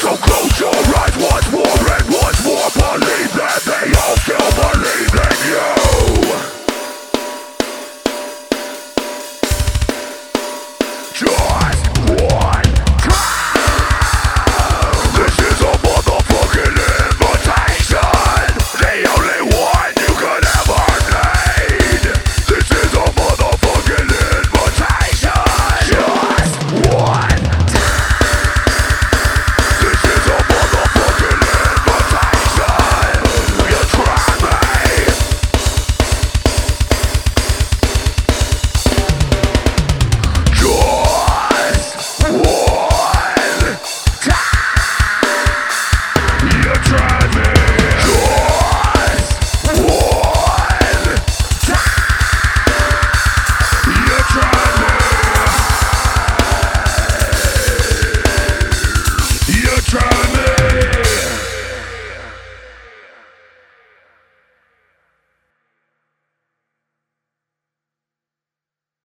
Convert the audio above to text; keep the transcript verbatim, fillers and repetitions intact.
So close your eyes once more and once more. Believe that they all still believe in you. Just one time. This is a motherfucking invitation. The only one you could ever need. This is a motherfucking invitation. Just one time. This is a motherfucking invitation. You try me. Just one time. You try me. Just one time. You try me. You try me.